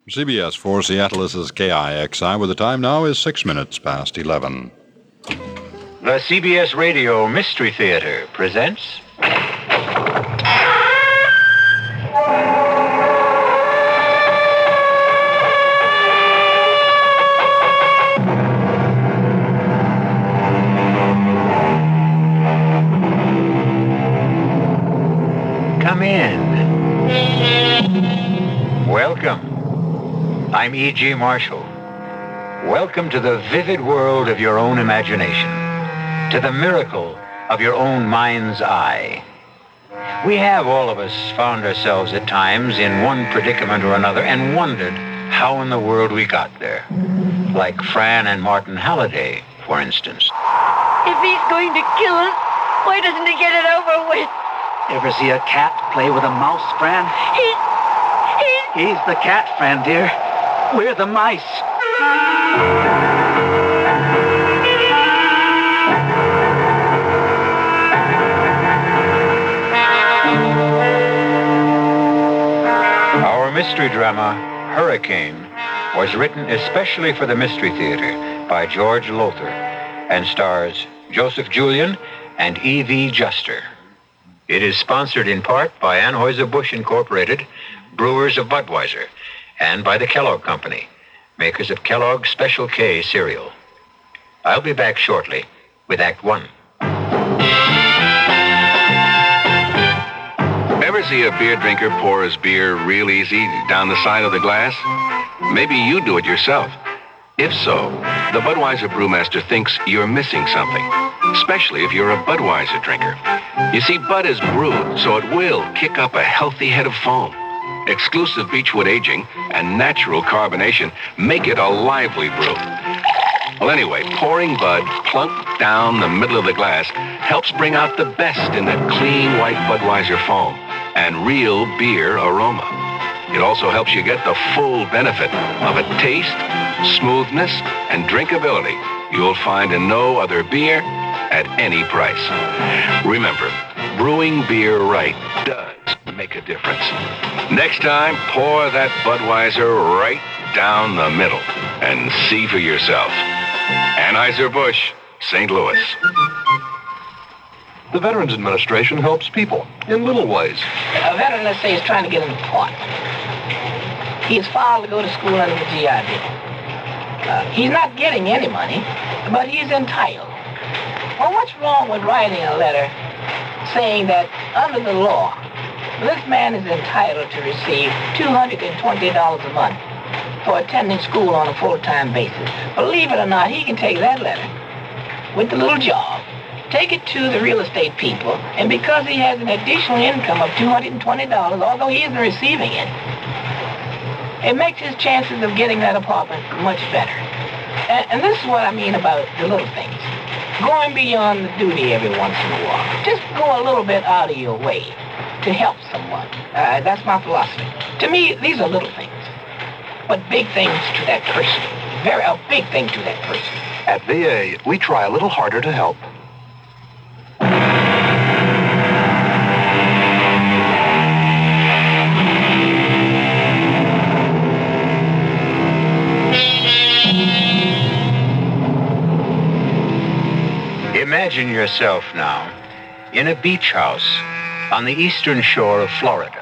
CBS 4 Seattle, this is KIXI, where the time now is 6 minutes past 11. The CBS Radio Mystery Theater presents... Come in. Welcome. I'm E.G. Marshall. Welcome to the vivid world of your own imagination, to the miracle of your own mind's eye. We have, all of us, found ourselves at times in one predicament or another and wondered how in the world we got there. Like Fran and Martin Halliday, for instance. If he's going to kill us, why doesn't he get it over with? Ever see a cat play with a mouse, Fran? He's the cat, Fran, dear. We're the mice. Our mystery drama, Hurricane, was written especially for the Mystery Theater by George Lothar and stars Joseph Julian and E.V. Juster. It is sponsored in part by Anheuser-Busch Incorporated, brewers of Budweiser, and by the Kellogg Company, makers of Kellogg's Special K cereal. I'll be back shortly with Act One. Ever see a beer drinker pour his beer real easy down the side of the glass? Maybe you do it yourself. If so, the Budweiser Brewmaster thinks you're missing something, especially if you're a Budweiser drinker. You see, Bud is brewed, so it will kick up a healthy head of foam. Exclusive beechwood aging and natural carbonation make it a lively brew. Well, anyway, pouring Bud plunk down the middle of the glass helps bring out the best in that clean white Budweiser foam and real beer aroma. It also helps you get the full benefit of a taste, smoothness, and drinkability you'll find in no other beer at any price. Remember, brewing beer right does make a difference. Next time, pour that Budweiser right down the middle and see for yourself. Anheuser-Busch, St. Louis. The Veterans Administration helps people in little ways. A veteran, let's say, is trying to get an apartment. He's filed to go to school under the GI Bill. He's not getting any money, but he's entitled. Well, what's wrong with writing a letter saying that under the law, this man is entitled to receive $220 a month for attending school on a full-time basis? Believe it or not, he can take that letter with the little job, take it to the real estate people, and because he has an additional income of $220, although he isn't receiving it, it makes his chances of getting that apartment much better. And this is what I mean about the little things. Going beyond the duty every once in a while. Just go a little bit out of your way to help someone. That's my philosophy. To me, these are little things, but big things to that person. A big thing to that person. At VA, we try a little harder to help. Imagine yourself now in a beach house on the eastern shore of Florida.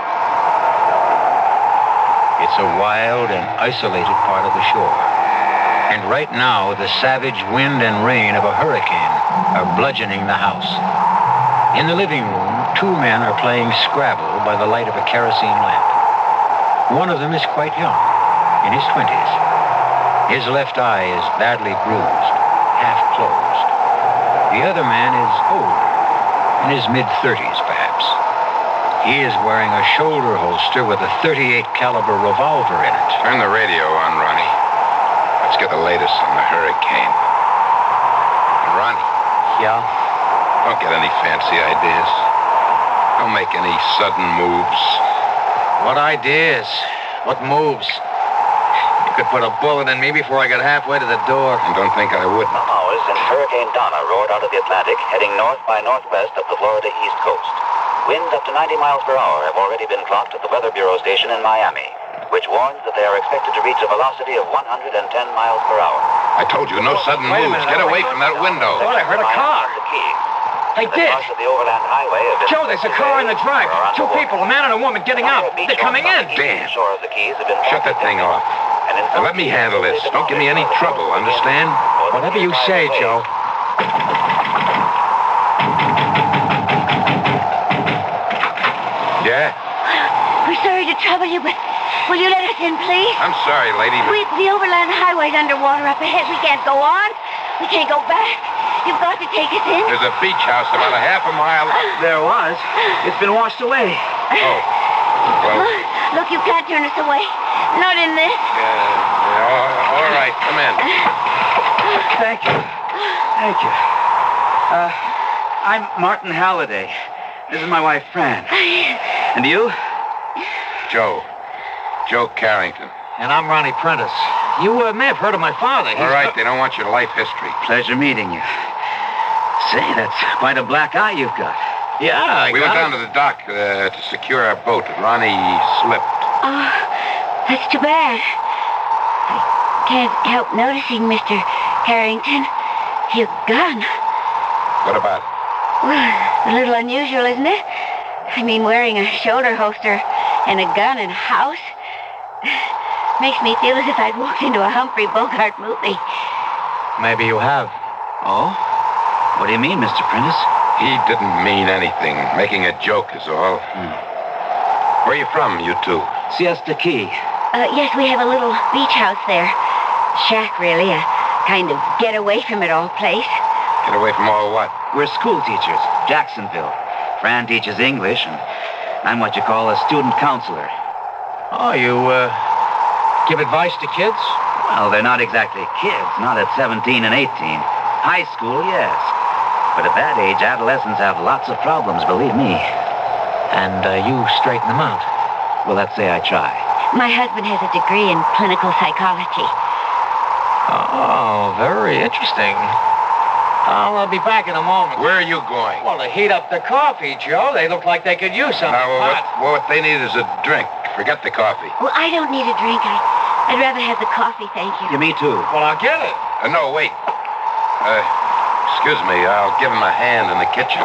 It's a wild and isolated part of the shore. And right now, the savage wind and rain of a hurricane are bludgeoning the house. In the living room, two men are playing Scrabble by the light of a kerosene lamp. One of them is quite young, in his 20s. His left eye is badly bruised, half closed. The other man is older, in his mid-30s, perhaps. He is wearing a shoulder holster with a .38 caliber revolver in it. Turn the radio on, Ronnie. Let's get the latest on the hurricane. And Ronnie. Yeah? Don't get any fancy ideas. Don't make any sudden moves. What ideas? What moves? You could put a bullet in me before I got halfway to the door. And don't think I wouldn't. For hours since Hurricane Donna roared out of the Atlantic, heading north by northwest of the Florida East Coast. Winds up to 90 miles per hour have already been clocked at the Weather Bureau station in Miami. which warns that they are expected to reach a velocity of 110 miles per hour. I told you, no sudden Wait a moves. minute, Get away from that window. I heard a car. The key. I The did. cars of the overland highway have been Joe, there's a car in the drive. Two people, a man and a woman, getting out. They're coming in. Damn. Shore of the Keys have been Shut that thing off. And in Now, let me handle this. Don't give me any trouble, understand? Whatever you say, Joe. Yeah? We're sorry to trouble you, but will you let us in, please? I'm sorry, lady. The overland highway's underwater up ahead. We can't go on. We can't go back. You've got to take us in. There's a beach house about a half a mile. There was. It's been washed away. Oh. Well, Look, you can't turn us away. Not in this. all right. Come in. Thank you. Thank you. I'm Martin Halliday. This is my wife, Fran. And you? Joe. Joe Carrington. And I'm Ronnie Prentice. You may have heard of my father. All right, they don't want your life history. Pleasure meeting you. Say, that's quite a black eye you've got. Yeah, We went down to the dock to secure our boat. Ronnie slipped. Oh, that's too bad. I can't help noticing, Mr. Carrington. Your gun. What about it? Well, a little unusual, isn't it? I mean, wearing a shoulder holster and a gun in a house. Makes me feel as if I'd walked into a Humphrey Bogart movie. Maybe you have. Oh? What do you mean, Mr. Prentice? He didn't mean anything. Making a joke is all. Where are you from, you two? Siesta Key. Yes, we have a little beach house there. Shack, really. A kind of get away from it all place. Get away from all what? We're school teachers, Jacksonville. Fran teaches English, and I'm what you call a student counselor. Oh, you, give advice to kids? Well, they're not exactly kids, not at 17 and 18. High school, yes. But at that age, adolescents have lots of problems, believe me. And you straighten them out. Well, let's say I try. My husband has a degree in clinical psychology. Oh, very interesting. I'll be back in a moment. Where are you going? Well, to heat up the coffee, Joe. They look like they could use something hot. What they need is a drink. Forget the coffee. Well, I don't need a drink. I'd rather have the coffee, thank you. Yeah, me too. Well, I'll get it. No, wait. Excuse me. I'll give him a hand in the kitchen.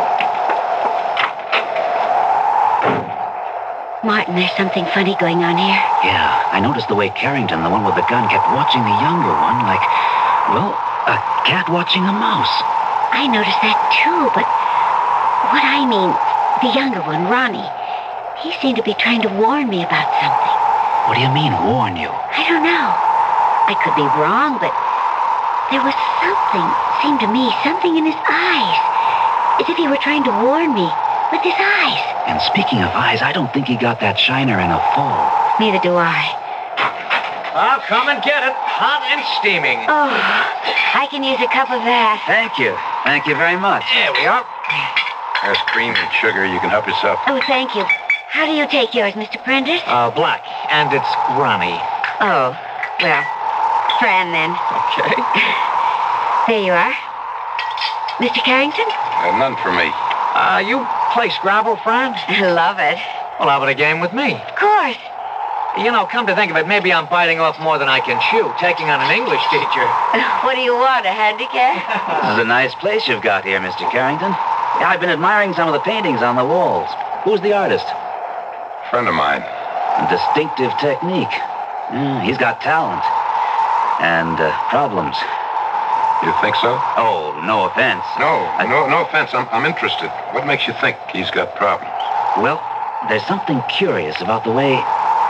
Martin, there's something funny going on here. Yeah, I noticed the way Carrington, the one with the gun, kept watching the younger one like, well, a cat watching a mouse. I noticed that too, but what I mean, the younger one, Ronnie, he seemed to be trying to warn me about something. What do you mean, warn you? I don't know. I could be wrong, but there was something, seemed to me, something in his eyes. As if he were trying to warn me with his eyes. And speaking of eyes, I don't think he got that shiner in a full. Neither do I. I'll come and get it. Hot and steaming. Oh, I can use a cup of that. Thank you. Thank you very much. There we are. There's cream and sugar. You can help yourself. Oh, thank you. How do you take yours, Mr. Prentice? Black. And it's Ronnie. Oh, well, Fran then. Okay. There you are. Mr. Carrington? None for me. You play Scrabble, Fran? Love it. Well, how about a game with me? Of course. You know, come to think of it, maybe I'm biting off more than I can chew, taking on an English teacher. What do you want, a handicap? This is a nice place you've got here, Mr. Carrington. Yeah, I've been admiring some of the paintings on the walls. Who's the artist? Friend of mine. A distinctive technique. He's got talent. And problems. You think so? Oh, no offense. No offense. I'm interested. What makes you think he's got problems? Well, there's something curious about the way...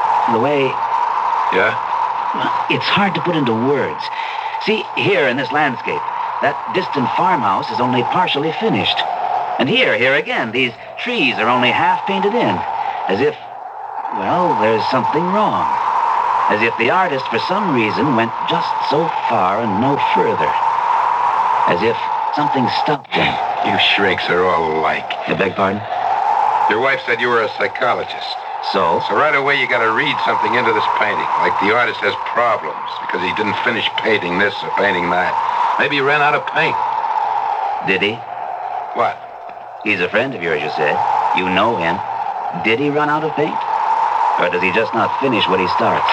Yeah? Well, it's hard to put into words. See, here in this landscape, that distant farmhouse is only partially finished. And here again, these trees are only half painted in. As if, well, there's something wrong. As if the artist, for some reason, went just so far and no further. As if something stopped him. You shrinks are all alike. I beg pardon? Your wife said you were a psychologist. So? So right away you got to read something into this painting. Like the artist has problems because he didn't finish painting this or painting that. Maybe he ran out of paint. Did he? What? He's a friend of yours, you said. You know him. Did he run out of paint? Or does he just not finish what he starts?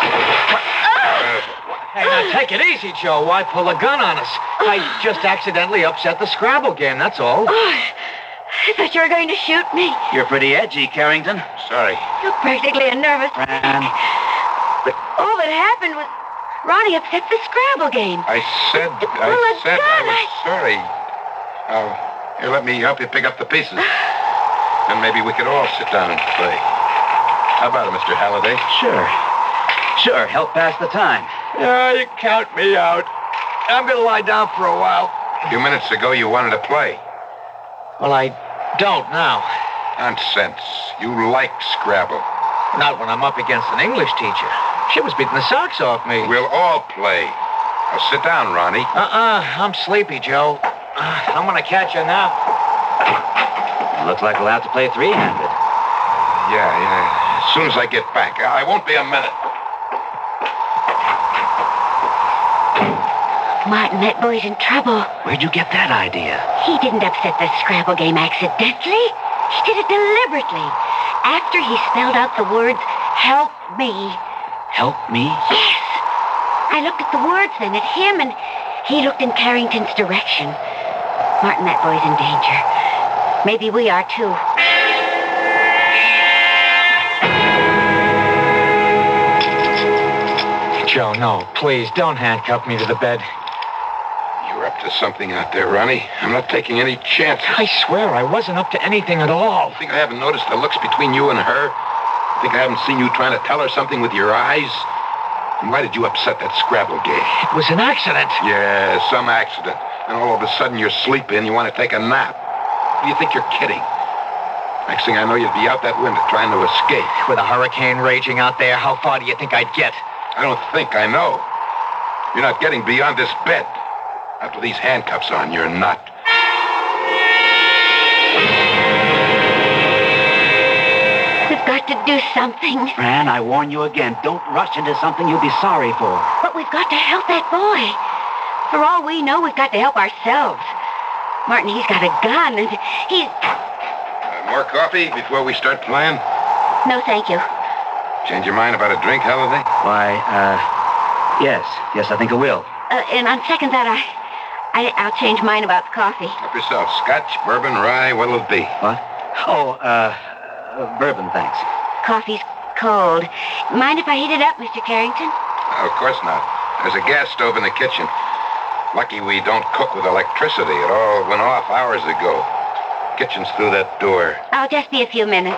Hey, now take it easy, Joe. Why pull a gun on us? I just accidentally upset the Scrabble game, that's all. I thought you were going to shoot me. You're pretty edgy, Carrington. Sorry. You're practically a nervous Fran. But all that happened was Ronnie upset the Scrabble game. I said Well, I it's was done. sorry. Here, let me help you pick up the pieces. Then maybe we could all sit down and play. How about it, Mr. Halliday? Sure, help pass the time. Yeah, you count me out. I'm gonna lie down for a while. A few minutes ago, you wanted to play. Well, I don't now. Nonsense. You like Scrabble. Not when I'm up against an English teacher. She was beating the socks off me. We'll all play. Now sit down, Ronnie. I'm sleepy, Joe. I'm gonna catch you now. Looks like we'll have to play three-handed. Yeah. As soon as I get back. I won't be a minute. Martin, that boy's in trouble. Where'd you get that idea? He didn't upset the Scrabble game accidentally. He did it deliberately. After he spelled out the words, help me. Help me? Yes. I looked at the words then at him, and he looked in Carrington's direction. Martin, that boy's in danger. Maybe we are, too. Joe, no, please, don't handcuff me to the bed. You're up to something out there, Ronnie. I'm not taking any chances. I swear I wasn't up to anything at all. Think I haven't noticed the looks between you and her? Think I haven't seen you trying to tell her something with your eyes? And why did you upset that Scrabble game? It was an accident. Yeah, some accident. And all of a sudden you're sleepy and you want to take a nap. Do you think you're kidding? Next thing I know, you'd be out that window trying to escape. With a hurricane raging out there, how far do you think I'd get? I don't think I know. You're not getting beyond this bed. After these handcuffs on, you're not. We've got to do something. Fran, I warn you again, don't rush into something you'll be sorry for. But we've got to help that boy. For all we know, we've got to help ourselves. Martin, he's got a gun, and he's... More coffee before we start playing? No, thank you. Change your mind about a drink, Halliday? Why, yes, I think I will. And on second thought, I'll change mine about the coffee. Help yourself. Scotch, bourbon, rye, what'll it be? What? Oh, bourbon, thanks. Coffee's cold. Mind if I heat it up, Mr. Carrington? Of course not. There's a gas stove in the kitchen. Lucky we don't cook with electricity. It all went off hours ago. Kitchen's through that door. I'll just be a few minutes.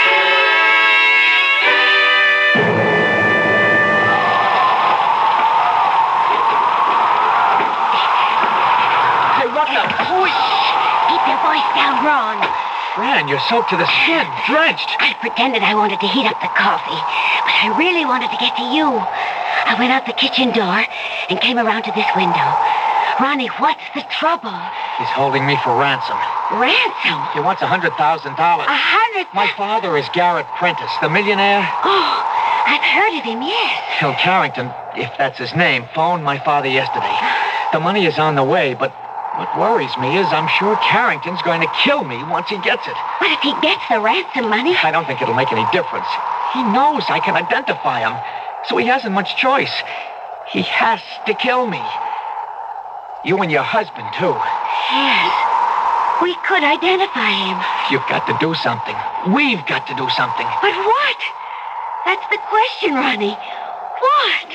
Hey, what the... Keep your voice down, Ron. Fran, you're soaked to the skin, drenched. I pretended I wanted to heat up the coffee, but I really wanted to get to you. I went out the kitchen door and came around to this window. Ronnie, what's the trouble? He's holding me for ransom. Ransom? He wants $100,000. $100,000? My father is Garrett Prentice, the millionaire. Oh, I've heard of him, yes. Phil Carrington, if that's his name, phoned my father yesterday. The money is on the way, but what worries me is I'm sure Carrington's going to kill me once he gets it. But if he gets the ransom money... I don't think it'll make any difference. He knows I can identify him, so he hasn't much choice. He has to kill me. You and your husband, too. Yes. We could identify him. You've got to do something. We've got to do something. But what? That's the question, Ronnie. What?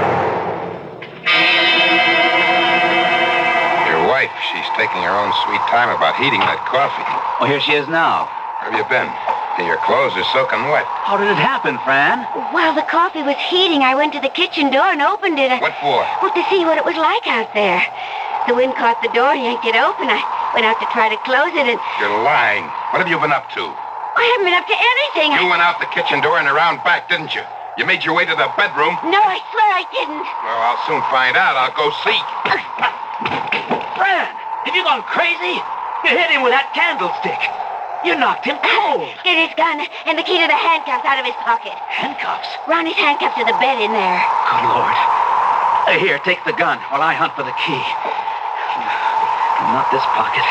Your wife, she's taking her own sweet time about heating that coffee. Oh, here she is now. Where have you been? Hey, your clothes are soaking wet. How did it happen, Fran? While the coffee was heating, I went to the kitchen door and opened it. What for? Well, to see what it was like out there. The wind caught the door, yanked it open. I went out to try to close it, and... You're lying. What have you been up to? I haven't been up to anything. You went out the kitchen door and around back, didn't you? You made your way to the bedroom? No, I swear I didn't. Well, I'll soon find out. I'll go see. Fran, have you gone crazy? You hit him with that candlestick. You knocked him cold. Get his gun and the key to the handcuffs out of his pocket. Handcuffs? Ronnie's handcuffed to the bed in there. Good Lord. Here, take the gun while I hunt for the key. Not this pocket.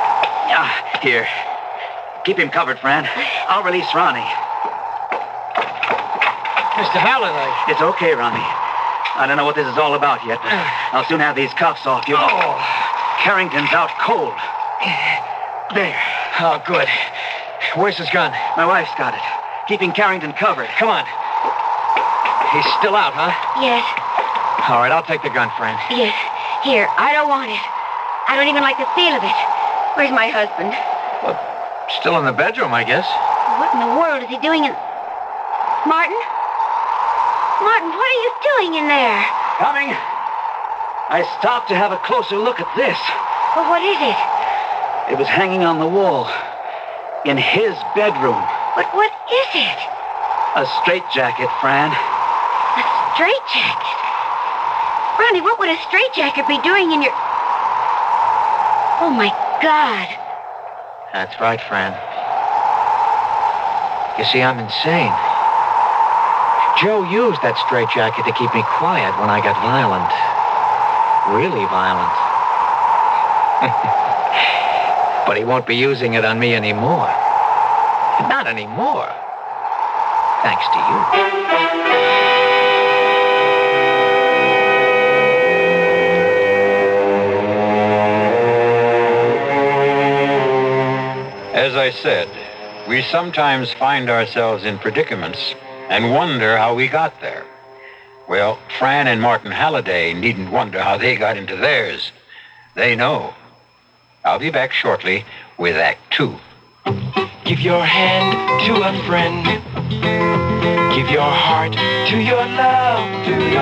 Here. Keep him covered, Fran. I'll release Ronnie. Mr. Halliday. It's okay, Ronnie. I don't know what this is all about yet, but I'll soon have these cuffs off you. Oh. Carrington's out cold. There. Oh, good. Where's his gun? My wife's got it. Keeping Carrington covered. Come on. He's still out, huh? Yes, All right, I'll take the gun, Fran. yes. Here, I don't want it. I don't even like the feel of it. Where's my husband? Still in the bedroom, I guess. What in the world is he doing in... Martin? Martin, what are you doing in there? Coming. I stopped to have a closer look at this. Well, what is it? It was hanging on the wall. In his bedroom. But what is it? A straitjacket, Fran. A straitjacket? Ronnie, what would a straitjacket be doing in your... Oh, my God. That's right, Fran. You see, I'm insane. Joe used that straitjacket to keep me quiet when I got violent. Really violent. But he won't be using it on me anymore. Not anymore. Thanks to you. As I said, we sometimes find ourselves in predicaments and wonder how we got there. Well, Fran and Martin Halliday needn't wonder how they got into theirs. They know. I'll be back shortly with Act 2. Give your hand to a friend. Give your heart to your love,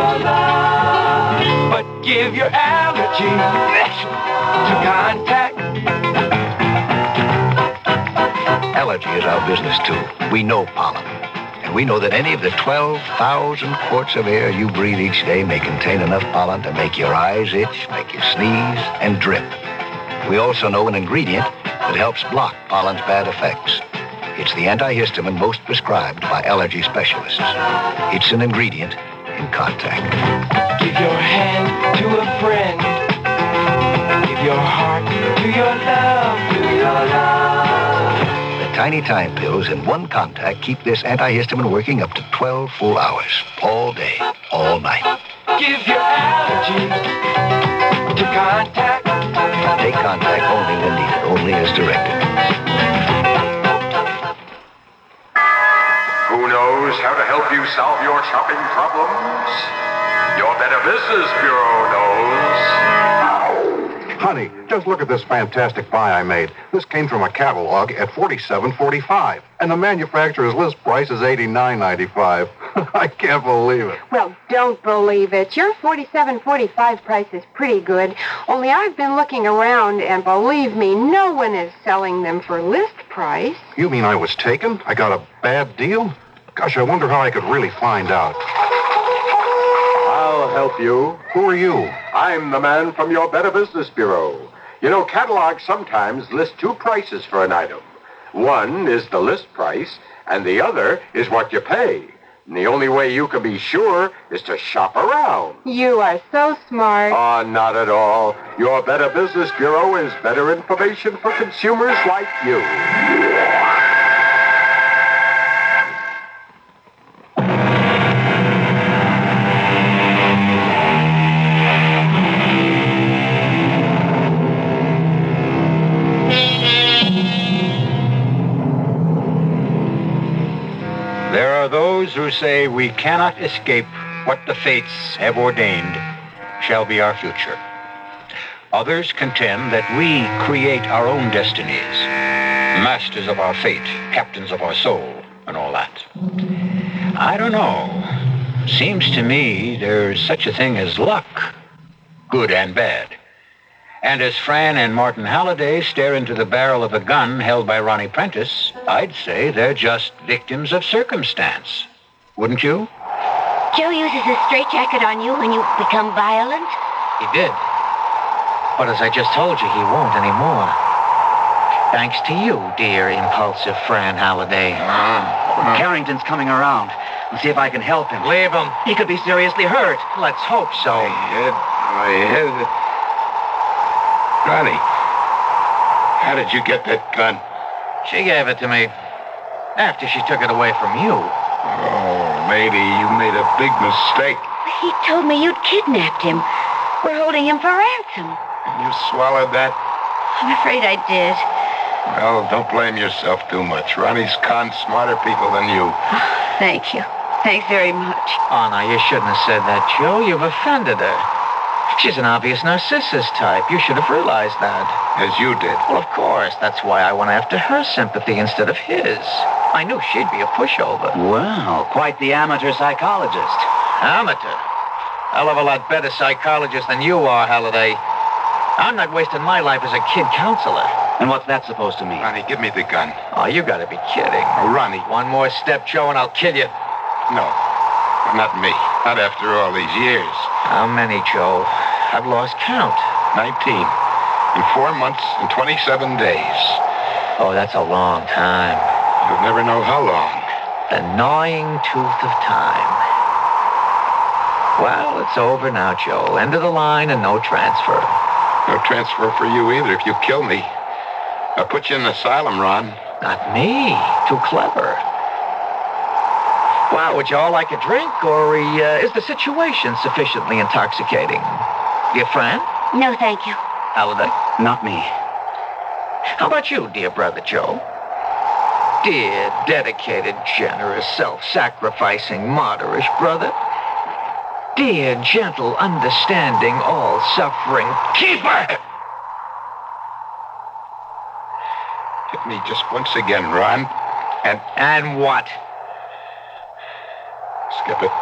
But give your allergy to contact. Allergy is our business, too. We know pollen. And we know that any of the 12,000 quarts of air you breathe each day may contain enough pollen to make your eyes itch, make you sneeze, and drip. We also know an ingredient that helps block pollen's bad effects. It's the antihistamine most prescribed by allergy specialists. It's an ingredient in contact. Give your hand to a friend. Give your heart to your love, The tiny time pills in one contact keep this antihistamine working up to 12 full hours, all day, all night. Give your allergy to contact. Take contact only when needed, only as directed. Who knows how to help you solve your shopping problems? Your Better Business Bureau knows. Honey, just look at this fantastic buy I made. This came from a catalog at $47.45, and the manufacturer's list price is $89.95. I can't believe it. Well, don't believe it. Your $47.45 price is pretty good. Only I've been looking around, and believe me, no one is selling them for list price. You mean I was taken? I got a bad deal? Gosh, I wonder how I could really find out. I'll help you. Who are you? I'm the man from your Better Business Bureau. You know, catalogs sometimes list two prices for an item. One is the list price, and the other is what you pay. And the only way you can be sure is to shop around. You are so smart. Oh, not at all. Your Better Business Bureau is better information for consumers like you. There are those who say we cannot escape what the fates have ordained shall be our future. Others contend that we create our own destinies, masters of our fate, captains of our soul, and all that. I don't know. Seems to me there's such a thing as luck, good and bad. And as Fran and Martin Halliday stare into the barrel of a gun held by Ronnie Prentice, I'd say they're just victims of circumstance. Wouldn't you? Joe uses a straitjacket on you when you become violent? He did. But as I just told you, he won't anymore. Thanks to you, dear impulsive Fran Halliday. Carrington's coming around. Let's see if I can help him. Leave him. He could be seriously hurt. Let's hope so. My head. Ronnie, how did you get that gun? She gave it to me after she took it away from you. Oh, lady, you made a big mistake. He told me you'd kidnapped him. We're holding him for ransom. You swallowed that? I'm afraid I did. Well, don't blame yourself too much. Ronnie's conned smarter people than you. Thank you. Thanks very much. Oh, now, you shouldn't have said that, Joe. You've offended her. She's an obvious narcissus type. You should have realized that. As you did. Well, of course. That's why I went after her sympathy instead of his. I knew she'd be a pushover. Well, quite the amateur psychologist. Amateur? Hell of a lot better psychologist than you are, Halliday. I'm not wasting my life as a kid counselor. And what's that supposed to mean? Ronnie, give me the gun. Oh, you gotta be kidding. Oh, Ronnie. One more step, Joe, and I'll kill you. No, not me. Not after all these years. How many, Joe? I've lost count. 19. In 4 months and 27 days. Oh, that's a long time. You'll never know how long. The gnawing tooth of time. Well, it's over now, Joe. End of the line and no transfer. No transfer for you either if you kill me. I'll put you in an asylum, Ron. Not me. Too clever. Well, would you all like a drink, or is the situation sufficiently intoxicating? Your friend? No, thank you. Halliday? Not me. How about you, dear brother Joe? Dear, dedicated, generous, self-sacrificing, martyrish brother. Dear, gentle, understanding, all-suffering keeper! Hit me just once again, Ron. And what? Skip it.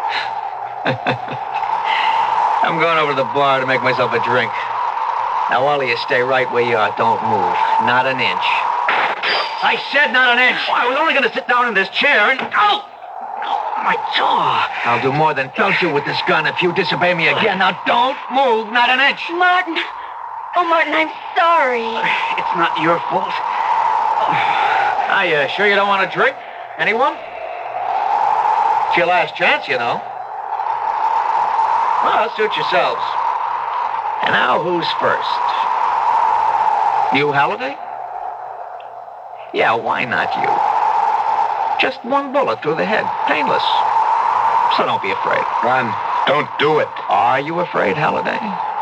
I'm going over to the bar to make myself a drink. Now, all of you stay right where you are. Don't move. Not an inch. I said not an inch. Oh, I was only going to sit down in this chair and... Oh! My jaw. I'll do more than pelt you with this gun if you disobey me again. Now, don't move. Not an inch. Martin. Oh, Martin, I'm sorry. It's not your fault. Are you sure you don't want a drink? Anyone? It's your last chance, you know. Well, suit yourselves. And now, who's first? You, Halliday? Yeah, why not you? Just one bullet through the head. Painless. So don't be afraid. Ron, don't do it. Are you afraid, Halliday?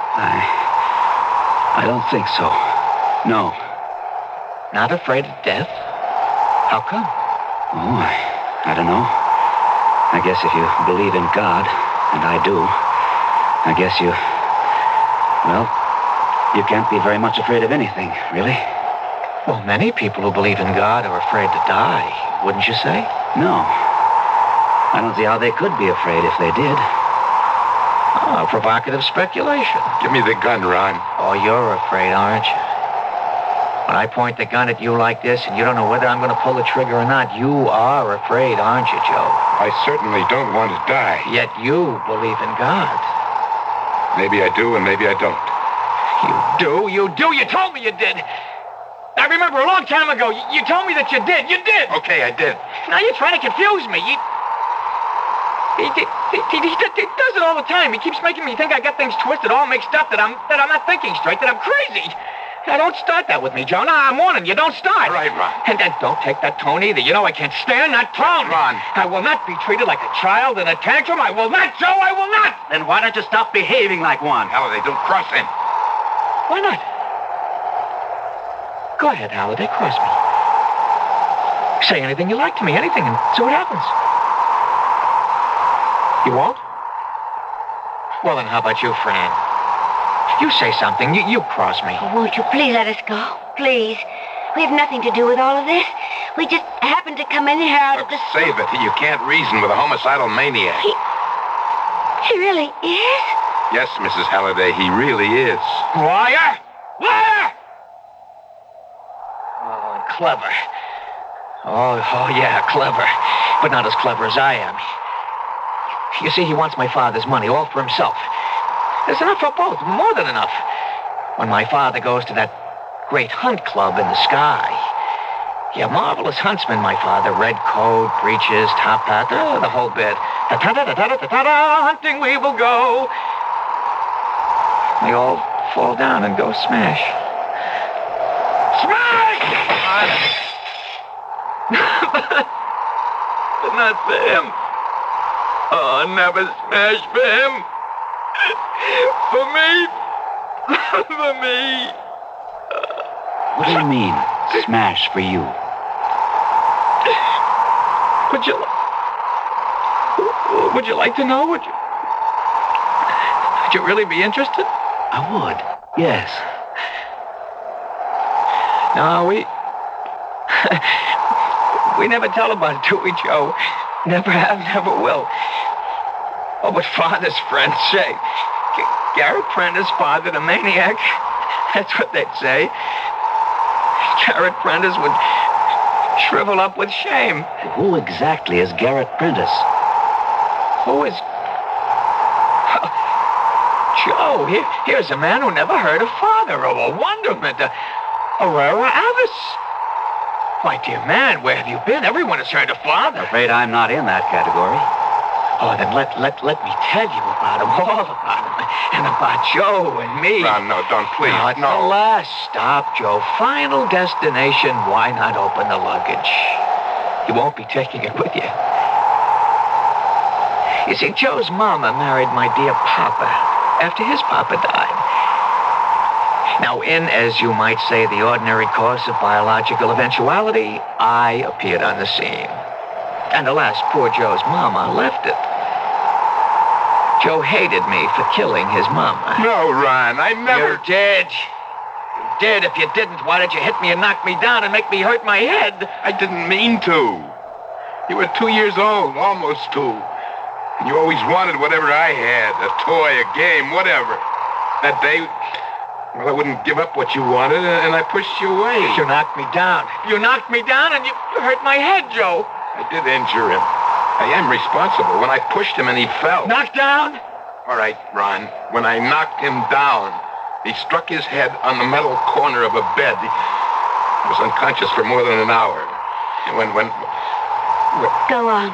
I don't think so. No. Not afraid of death? How come? Oh, I don't know. I guess if you believe in God, and I do, I guess you... Well, you can't be very much afraid of anything, really. Well, many people who believe in God are afraid to die, wouldn't you say? No. I don't see how they could be afraid if they did. Oh, provocative speculation. Give me the gun, Ron. Oh, you're afraid, aren't you? When I point the gun at you like this and you don't know whether I'm going to pull the trigger or not, you are afraid, aren't you, Joe? I certainly don't want to die. Yet you believe in God. Maybe I do and maybe I don't. You do? You told me you did. I remember a long time ago, you told me that you did. You did. Okay, I did. Now you're trying to confuse me. He does it all the time. He keeps making me think I got things twisted, all mixed up, that I'm not thinking straight, that I'm crazy. Now, don't start that with me, Joe. Now, I'm warning you, don't start. All right, Ron. And then don't take that tone either. You know I can't stand that tone. Ron. I will not be treated like a child in a tantrum. I will not, Joe. I will not. Then why don't you stop behaving like one? Halliday, don't cross him. Why not? Go ahead, Halliday. Cross me. Say anything you like to me, anything, and see what happens. You won't? Well, then how about you, Fran? You say something. You cross me. Oh, won't you please let us go? Please. We have nothing to do with all of this. We just happened to come in here out of the... Save it. You can't reason with a homicidal maniac. He really is? Yes, Mrs. Halliday, he really is. Liar! Liar! Oh, and clever. Oh, yeah, clever. But not as clever as I am. You see, he wants my father's money, all for himself. There's enough for both, more than enough. When my father goes to that great hunt club in the sky. Yeah, marvelous huntsman, my father. Red coat, breeches, top hat, the whole bit. Ta-ta-ta-ta-ta-ta-ta, hunting we will go. They all fall down and go smash. Smash! But not for him. Oh, never smash for him. For me. For me. What do you mean, smash for you? Would you like to know? Would you really be interested? I would, yes. No, we never tell about it, do we, Joe? Never have, never will. Oh, but Father's friends say. Garrett Prentice fathered a maniac. That's what they'd say. Garrett Prentice would shrivel up with shame. Who exactly is Garrett Prentice? Who is... Joe, here's a man who never heard of Father, a wonderment, a rara avis. My dear man, where have you been? Everyone has heard of Father. Afraid I'm not in that category. Oh, then let me tell you about him, all about him, and about Joe and me. No, don't, please. No, it's the last stop, Joe. Final destination. Why not open the luggage? You won't be taking it with you. You see, Joe's mama married my dear Papa after his Papa died. Now, in, as you might say, the ordinary course of biological eventuality, I appeared on the scene. And alas, poor Joe's mama left it. Joe hated me for killing his mama. No, Ron, I never... You did. You did. If you didn't, why did you hit me and knock me down and make me hurt my head? I didn't mean to. You were 2 years old, almost 2. And you always wanted whatever I had, a toy, a game, whatever. That day, well, I wouldn't give up what you wanted, and I pushed you away. You knocked me down. You knocked me down, and you hurt my head, Joe. I did injure him. I am responsible. When I pushed him and he fell. Knocked down? All right, Ron. When I knocked him down, he struck his head on the metal corner of a bed. He was unconscious for more than an hour. And when Go on.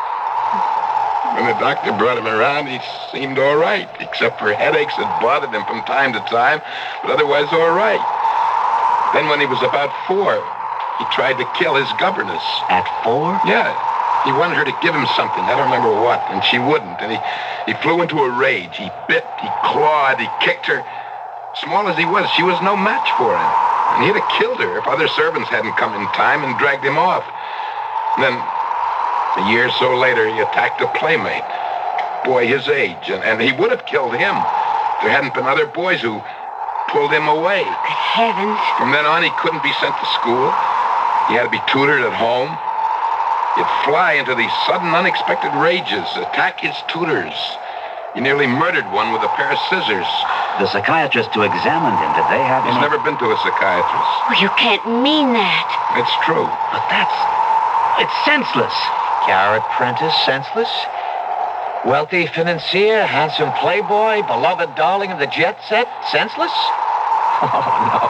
When the doctor brought him around, he seemed all right, except for headaches that bothered him from time to time, but otherwise all right. Then when he was about 4, he tried to kill his governess. At 4? Yeah. He wanted her to give him something. I don't remember what, and she wouldn't. And he flew into a rage. He bit, he clawed, he kicked her. Small as he was, she was no match for him. And he'd have killed her if other servants hadn't come in time and dragged him off. And then, a year or so later, he attacked a playmate. Boy his age, and he would have killed him. There hadn't been other boys who pulled him away. Good heavens. From then on, he couldn't be sent to school. He had to be tutored at home. He'd fly into these sudden, unexpected rages, attack his tutors. He nearly murdered one with a pair of scissors. The psychiatrist who examined him, did they have He's never been to a psychiatrist. Oh, you can't mean that. It's true. But it's senseless. Garrett Prentice, senseless? Wealthy financier, handsome playboy, beloved darling of the jet set, senseless? Oh, no.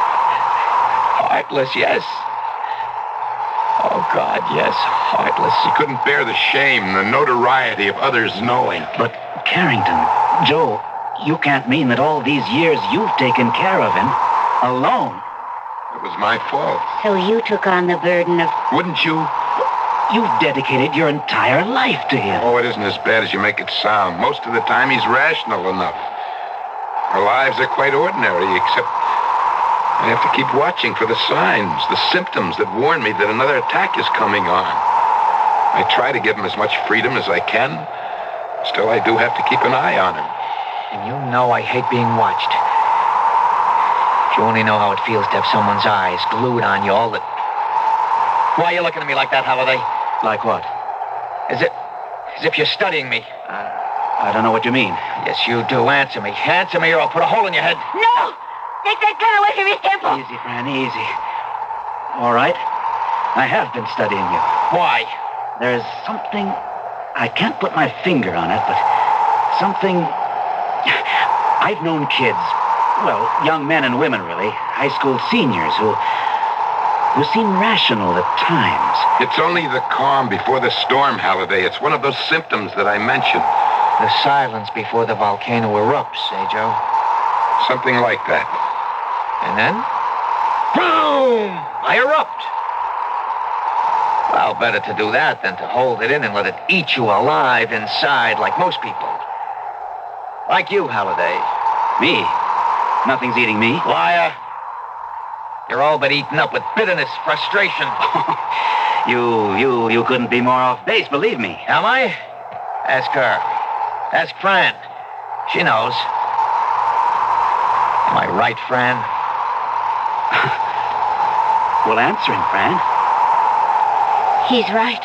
Heartless, yes. Oh, God, yes, heartless. He couldn't bear the shame, the notoriety of others knowing. But, Carrington, Joe, you can't mean that all these years you've taken care of him alone. It was my fault. So you took on the burden of... Wouldn't you? You've dedicated your entire life to him. Oh, it isn't as bad as you make it sound. Most of the time, he's rational enough. Our lives are quite ordinary, except I have to keep watching for the signs, the symptoms that warn me that another attack is coming on. I try to give him as much freedom as I can. Still, I do have to keep an eye on him. And you know I hate being watched. If you only know how it feels to have someone's eyes glued on you all the... Why are you looking at me like that, Holiday? Like what? As if you're studying me. I don't know what you mean. Yes, you do. Answer me. Answer me or I'll put a hole in your head. No! Take that gun away from your temple! Easy, Fran, easy. All right. I have been studying you. Why? There's something... I can't put my finger on it, but something... I've known kids, well, young men and women, really, high school seniors who seem rational at times. It's only the calm before the storm, Halliday. It's one of those symptoms that I mentioned. The silence before the volcano erupts, eh, Joe? Something like that. And then? Boom! I erupt. Well, Well, better to do that than to hold it in and let it eat you alive inside like most people. Like you, Halliday. Me? Nothing's eating me. Liar. You're all but eaten up with bitterness, frustration. You couldn't be more off base, believe me. Am I? Ask her. Ask Fran. She knows. Am I right, Fran? Well, answer him, Fran. He's right.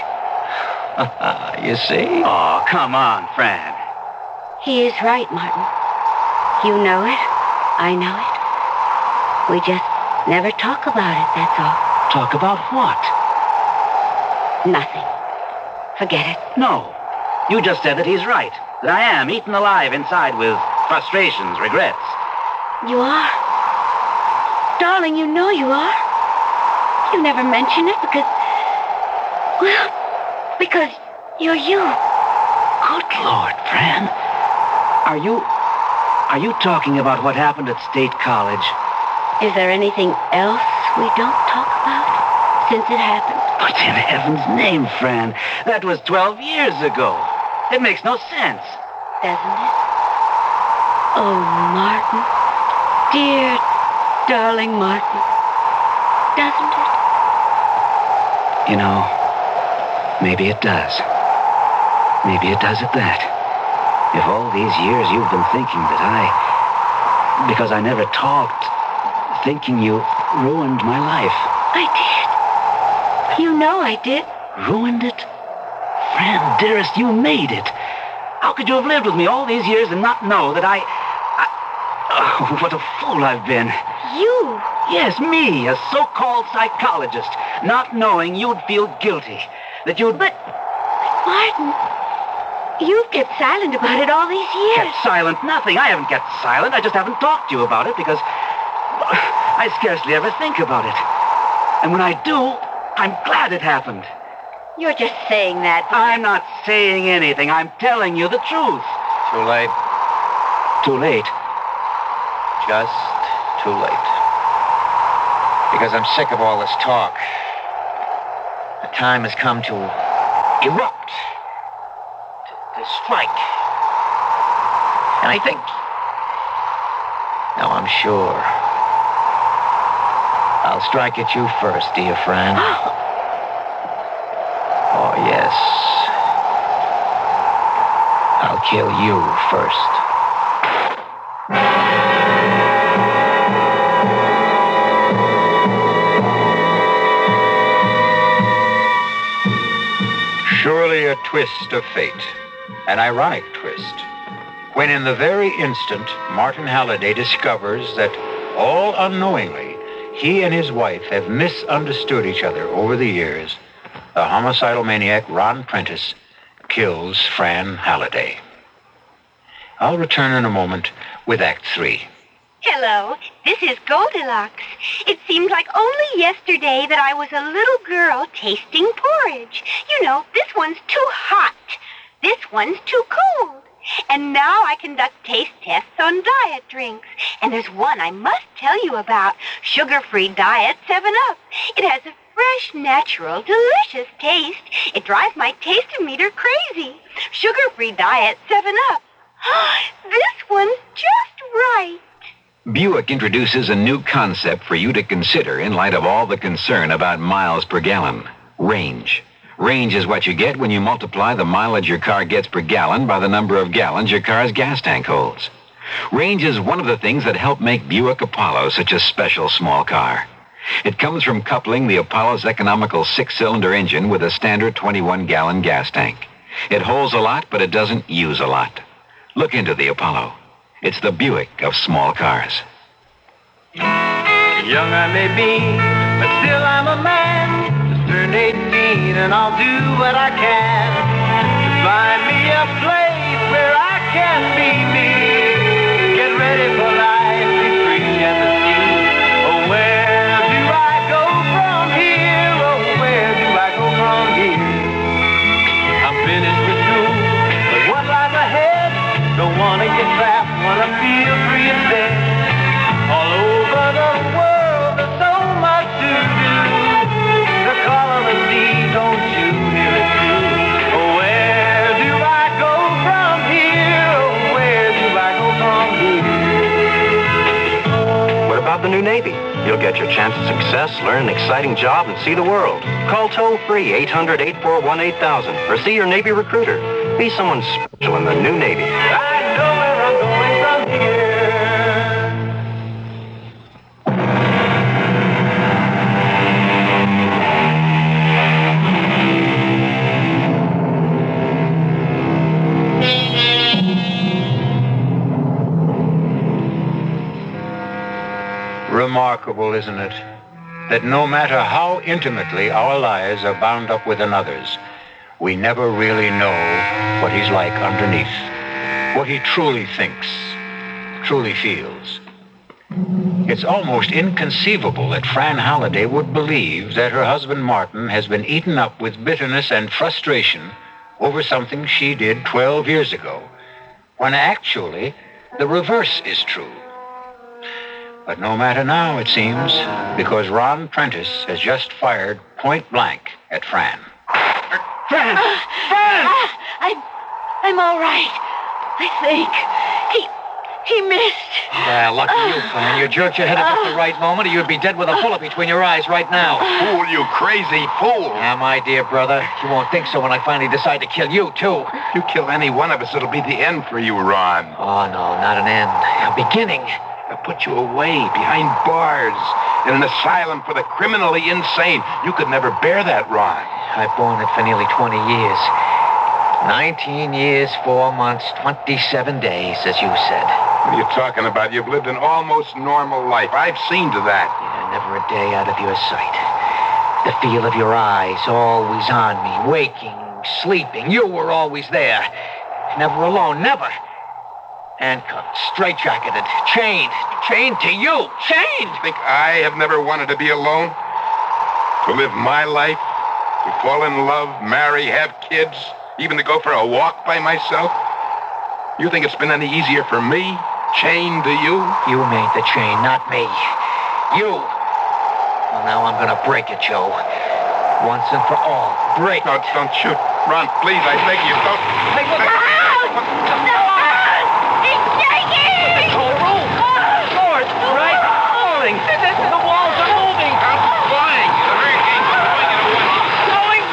You see? Oh, come on, Fran. He is right, Martin. You know it. I know it. We just never talk about it, that's all. Talk about what? Nothing. Forget it. No. You just said that he's right. That I am eaten alive inside with frustrations, regrets. You are. Darling, you know you are. You never mention it because... Well, because you're you. Good Lord, Fran. Are you talking about what happened at State College? Is there anything else we don't talk about since it happened? But in heaven's name, Fran, that was 12 years ago. It makes no sense. Doesn't it? Oh, Martin. Dear, darling Martin. Doesn't it? You know, maybe it does. Maybe it does at that. If all these years you've been thinking that because I never talked, thinking you ruined my life. I did. You know I did. Ruined it? Fran, dearest, you made it. How could you have lived with me all these years and not know that oh, what a fool I've been. You? Yes, me, a so-called psychologist, not knowing you'd feel guilty. That you'd... But, Martin, you've kept silent about it all these years. Kept silent? Nothing. I haven't kept silent. I just haven't talked to you about it because I scarcely ever think about it. And when I do, I'm glad it happened. You're just saying that. I'm not saying anything. I'm telling you the truth. Too late. Too late? Just too late. Because I'm sick of all this talk. The time has come to erupt. To strike. And I think... No, I'm sure. I'll strike at you first, dear friend. Oh, yes. I'll kill you first. Surely a twist of fate. An ironic twist. When in the very instant Martin Halliday discovers that, all unknowingly, he and his wife have misunderstood each other over the years, the homicidal maniac Ron Prentice kills Fran Halliday. I'll return in a moment with Act 3. Hello, this is Goldilocks. It seems like only yesterday that I was a little girl tasting porridge. You know, this one's too hot. This one's too cold. And now I conduct taste tests on diet drinks. And there's one I must tell you about. Sugar-free diet 7-Up. It has a fresh, natural, delicious taste. It drives my taste-o-meter crazy. Sugar-free diet 7-Up. This one's just right. Buick introduces a new concept for you to consider in light of all the concern about miles per gallon. Range. Range is what you get when you multiply the mileage your car gets per gallon by the number of gallons your car's gas tank holds. Range is one of the things that help make Buick Apollo such a special small car. It comes from coupling the Apollo's economical 6-cylinder engine with a standard 21-gallon gas tank. It holds a lot, but it doesn't use a lot. Look into the Apollo. It's the Buick of small cars. Young I may be, but still I'm a man. Just turned 18 and I'll do what I can to find me a place where I can be me. Get ready for life, be free and the sea. Oh, where do I go from here? Oh, where do I go from here? I'm finished with school, but what lies ahead? Don't wanna get trapped, wanna feel free instead. All over the world, there's so much to do. The call of the sea, don't you You'll get your chance at success, learn an exciting job, and see the world. Call toll-free 800-841-8000 or see your Navy recruiter. Be someone special in the new Navy. I know where I'm going from here. Remarkable, isn't it, that no matter how intimately our lives are bound up with another's, we never really know what he's like underneath, what he truly thinks, truly feels. It's almost inconceivable that Fran Halliday would believe that her husband Martin has been eaten up with bitterness and frustration over something she did 12 years ago, when actually the reverse is true. But no matter now, it seems, because Ron Prentice has just fired point blank at Fran. Fran! Fran! I'm all right, I think. He missed. Yeah, lucky you, Fran. You jerked your head at just the right moment, or you'd be dead with a bullet between your eyes right now. Fool, you crazy fool. Ah, my dear brother, you won't think so when I finally decide to kill you, too. You kill any one of us, it'll be the end for you, Ron. Oh, no, not an end. A beginning. They'll put you away behind bars in an asylum for the criminally insane. You could never bear that, Ron. I've borne it for nearly 20 years. 19 years, 4 months, 27 days, as you said. What are you talking about? You've lived an almost normal life. I've seen to that. Yeah, never a day out of your sight. The feel of your eyes always on me, waking, sleeping. You were always there. Never alone, never. Handcuffed, straitjacketed, chained to you, chained. Think I have never wanted to be alone? To live my life? To fall in love, marry, have kids? Even to go for a walk by myself? You think it's been any easier for me? Chained to you? You made the chain, not me. You. Well, now I'm gonna break it, Joe. Once and for all. Break it. No, don't shoot. Ron, please, I beg you, don't. Hey, look. It's shaking! The whole room. Lord, right? Falling. The walls are moving. I'm flying. The hurricane's blowing it away. Going.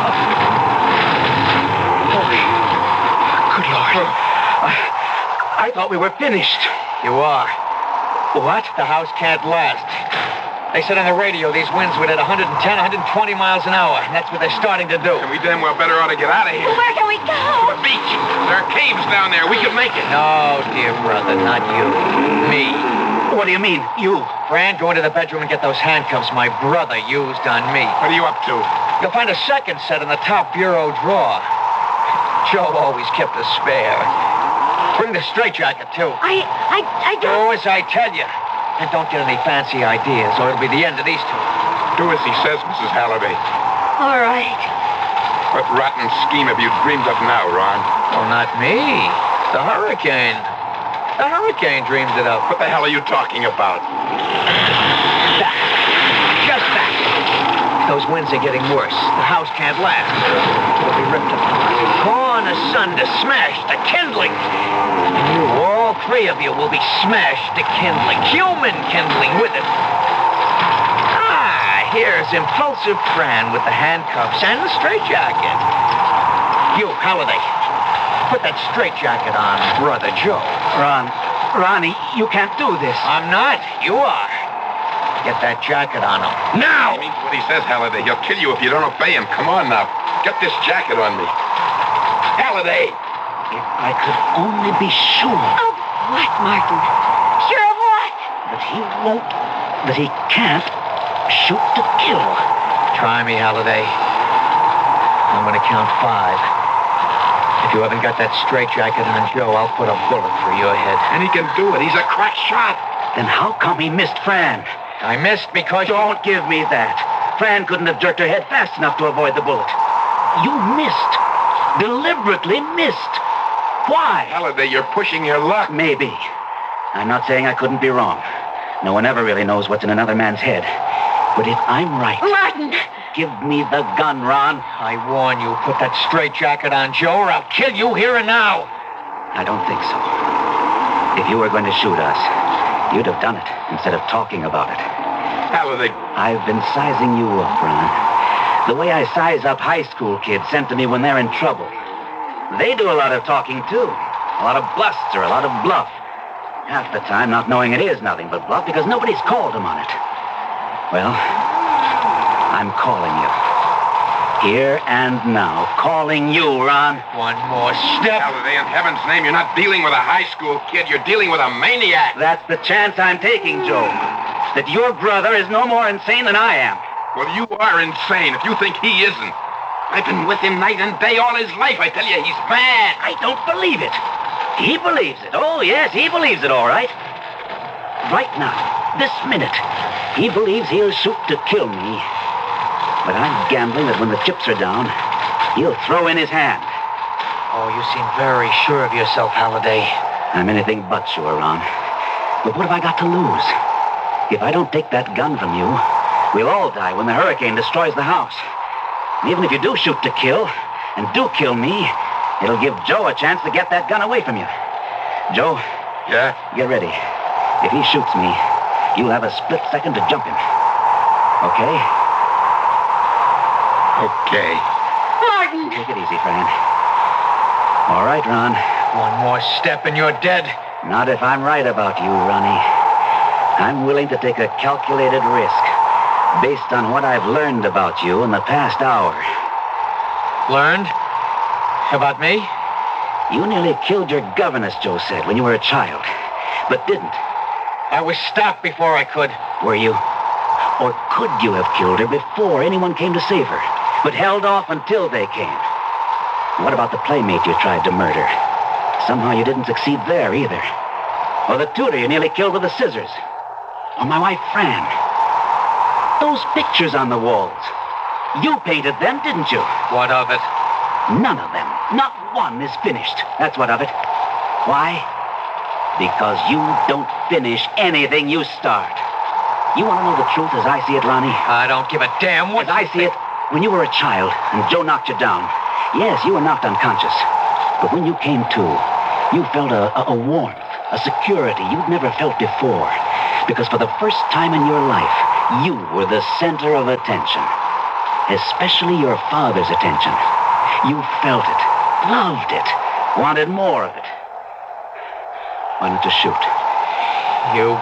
Holy. Good Lord. I thought we were finished. You are. What? The house can't last. They said on the radio these winds would hit 110, 120 miles an hour. And that's what they're starting to do. And we damn well better ought to get out of here. Well, where can we go? To the beach. There are caves down there. We could make it. No, dear brother, not you. Me. What do you mean, you? Fran, go into the bedroom and get those handcuffs my brother used on me. What are you up to? You'll find a second set in the top bureau drawer. Joe always kept a spare. Bring the straitjacket, too. I don't... Do as I tell you. And don't get any fancy ideas, or it'll be the end of these two. Do as he says, Mrs. Halliday. All right. What rotten scheme have you dreamed of now, Ron? Oh, not me. The hurricane. The hurricane dreamed it up. What the hell are you talking about? That. Just that. Those winds are getting worse. The house can't last. It'll be ripped apart, torn asunder, smashed to kindling. And you, all three of you, will be smashed to kindling. Human kindling with it. Ah, here's impulsive Fran with the handcuffs and the straitjacket. You, Halliday, put that straitjacket on, Brother Joe. Ronnie, you can't do this. I'm not. You are. Get that jacket on him. Now! He means what he says, Halliday. He'll kill you if you don't obey him. Come on now. Get this jacket on me. Halliday! If I could only be sure. Of what, Martin? Sure of what? That he won't, that he can't shoot to kill. Try me, Halliday. I'm going to count 5. If you haven't got that straitjacket on Joe, I'll put a bullet through your head. And he can do it. He's a crack shot. Then how come he missed Fran? I missed because... Don't give me that. Fran couldn't have jerked her head fast enough to avoid the bullet. You missed. Deliberately missed. Why? Halliday, you're pushing your luck. Maybe. I'm not saying I couldn't be wrong. No one ever really knows what's in another man's head. But if I'm right... Martin! Give me the gun, Ron. I warn you, put that straitjacket on Joe or I'll kill you here and now. I don't think so. If you were going to shoot us, you'd have done it instead of talking about it. Halliday. I've been sizing you up, Ron. The way I size up high school kids sent to me when they're in trouble. They do a lot of talking, too. A lot of bluster, a lot of bluff. Half the time not knowing it is nothing but bluff because nobody's called them on it. Well, I'm calling you. Here and now. Calling you, Ron. One more step. Halliday, in heaven's name, you're not dealing with a high school kid. You're dealing with a maniac. That's the chance I'm taking, Joe. That your brother is no more insane than I am. Well, you are insane if you think he isn't. I've been with him night and day all his life. I tell you, he's mad. I don't believe it. He believes it. Oh, yes, he believes it, all right. Right now, this minute, he believes he'll shoot to kill me. But I'm gambling that when the chips are down, he'll throw in his hand. Oh, you seem very sure of yourself, Halliday. I'm anything but sure, Ron. But what have I got to lose? If I don't take that gun from you, we'll all die when the hurricane destroys the house. And even if you do shoot to kill, and do kill me, it'll give Joe a chance to get that gun away from you. Joe? Yeah? Get ready. If he shoots me, you'll have a split second to jump him. Okay? Okay. Martin! Take it easy, Fran. All right, Ron. One more step and you're dead. Not if I'm right about you, Ronnie. I'm willing to take a calculated risk based on what I've learned about you in the past hour. Learned? About me? You nearly killed your governess, Joe said, when you were a child, but didn't. I was stopped before I could. Were you? Or could you have killed her before anyone came to save her, but held off until they came? What about the playmate you tried to murder? Somehow you didn't succeed there either. Or the tutor you nearly killed with the scissors. Or my wife, Fran. Those pictures on the walls. You painted them, didn't you? What of it? None of them. Not one is finished. That's what of it. Why? Because you don't finish anything you start. You want to know the truth as I see it, Ronnie? I don't give a damn what As I see it, when you were a child and Joe knocked you down, yes, you were knocked unconscious. But when you came to, you felt a warmth, a security you'd never felt before. Because for the first time in your life, you were the center of attention. Especially your father's attention. You felt it, loved it, wanted more of it. Why don't you shoot? You...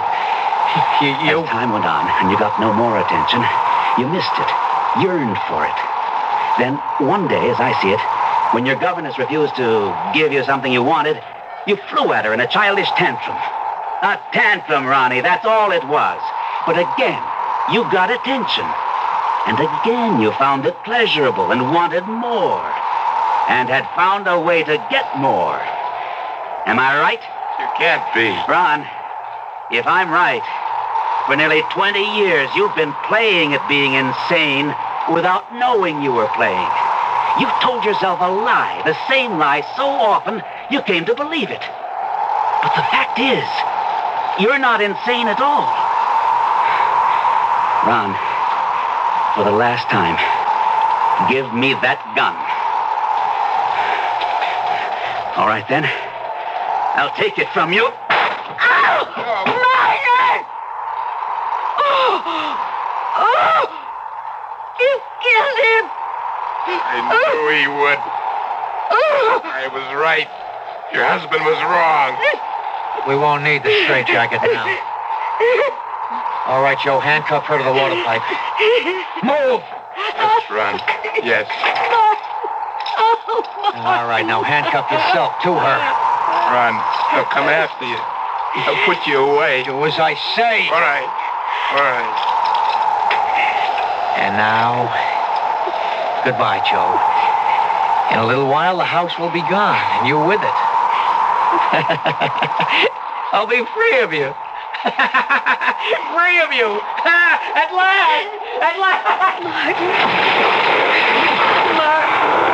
As time went on and you got no more attention, you missed it, yearned for it. Then one day, as I see it, when your governess refused to give you something you wanted, you flew at her in a childish tantrum. A tantrum, Ronnie, that's all it was. But again, you got attention. And again, you found it pleasurable and wanted more. And had found a way to get more. Am I right? You can't be. Ron, if I'm right, for nearly 20 years, you've been playing at being insane without knowing you were playing. You've told yourself a lie, the same lie so often you came to believe it. But the fact is, you're not insane at all. Ron, for the last time, give me that gun. All right, then. I'll take it from you. Ow! Martin! Oh! You killed him! I knew he would. I was right. Your husband was wrong. We won't need the straitjacket now. All right, Joe, handcuff her to the water pipe. Move! Let's run. Yes. All right, now handcuff yourself to her. Run. They'll come after you. They'll put you away. Do as I say. All right. All right. And now, goodbye, Joe. In a little while, the house will be gone, and you with it. I'll be free of you. Free of you. At last. At last. Martin.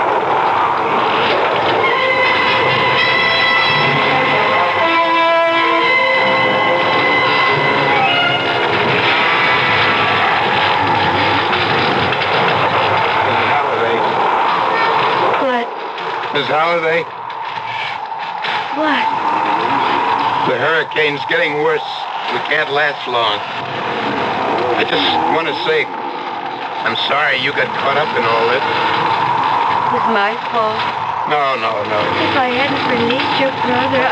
Miss Halliday? What? The hurricane's getting worse. We can't last long. I just want to say, I'm sorry you got caught up in all this. It was my fault. No. If I hadn't released your brother,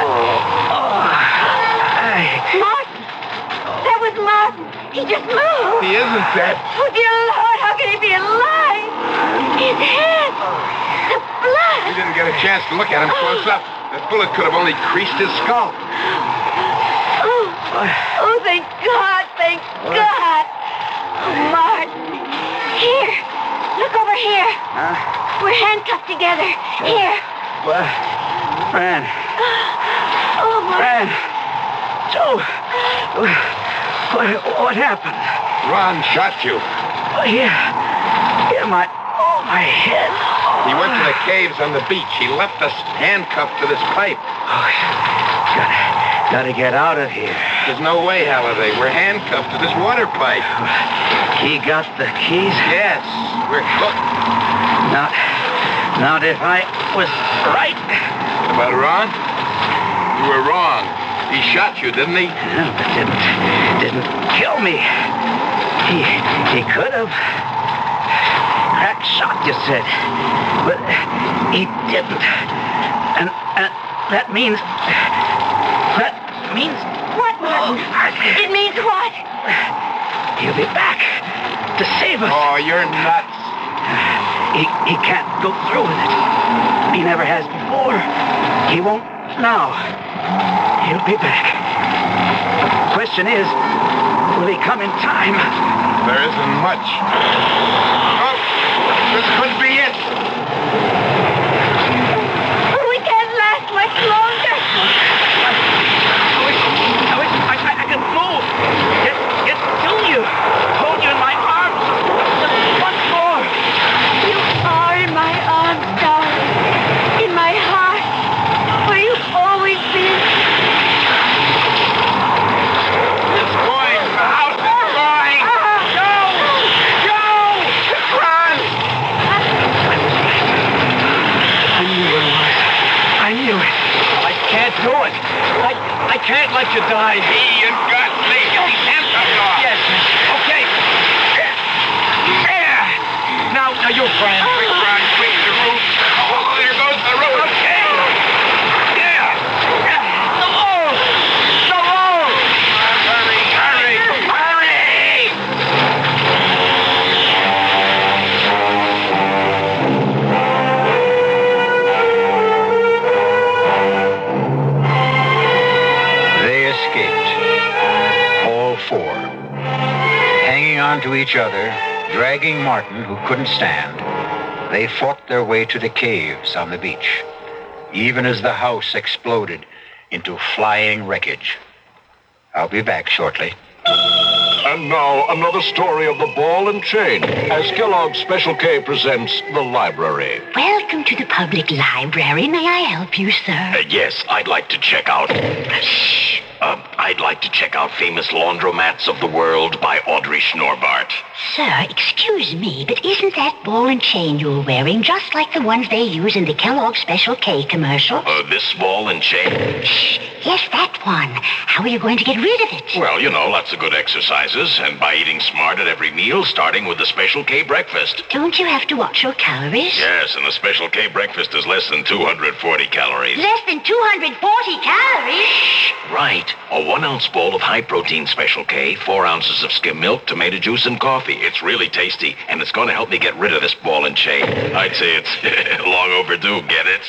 Martin! That was Martin! He just moved! He isn't dead. Oh, dear Lord, how can he be alive? His head! The blood! We didn't get a chance to look at him close up. That bullet could have only creased his skull. Oh, thank God, thank God! Oh, Martin. Here, look over here. We're handcuffed together. Here. What? Fran. Oh, Martin. Fran. Joe. What happened? Ron shot you. Here, my head. He went to the caves on the beach. He left us handcuffed to this pipe. Gotta get out of here. There's no way, Halliday. We're handcuffed to this water pipe. He got the keys? Yes, we're hooked. Now, if I was right. About Ron? You were wrong. He shot you, didn't he? No, but didn't kill me. He could have. Crack shot, you said. But he didn't. And that means... What, Martin? It means what? He'll be back to save us. Oh, you're nuts. He can't go through with it. He never has before. He won't now. He'll be back. The question is, will he come in time? There isn't much. Oh, this could be it. We can't last much longer. I can move. Get to you. Hold you in my arms. Once more. You are in my arms, darling. In my heart. Where you've always been. It's going. The house is going. Go! Run! I knew it was. I knew it. I can't do it. I can't let you die. In God's name, get these handcuffs off. Yes. Okay. There. Now you, Fran. Quick, Ron, quick, the roof. Oh, there goes the roof. Okay. Yeah. The road. Hurry. They escaped. All four. Hanging on to each other, dragging Martin, who couldn't stand, they fought their way to the caves on the beach, even as the house exploded into flying wreckage. I'll be back shortly. And now, another story of the ball and chain, as Kellogg's Special K presents The Library. Welcome to the public library. May I help you, sir? Yes, I'd like to check out... I'd like to check out Famous Laundromats of the World by Audrey Schnorbart. Sir, excuse me, but isn't that ball and chain you're wearing just like the ones they use in the Kellogg's Special K commercial? This ball and chain? Shh. Yes, that one. How are you going to get rid of it? Well, you know, lots of good exercises, and by eating smart at every meal, starting with the Special K breakfast. Don't you have to watch your calories? Yes, and the Special K breakfast is less than 240 calories. Less than 240 calories? Shh, right. A 1-ounce bowl of high-protein Special K, 4 ounces of skim milk, tomato juice, and coffee. It's really tasty, and it's going to help me get rid of this ball and chain. I'd say it's long overdue, get it?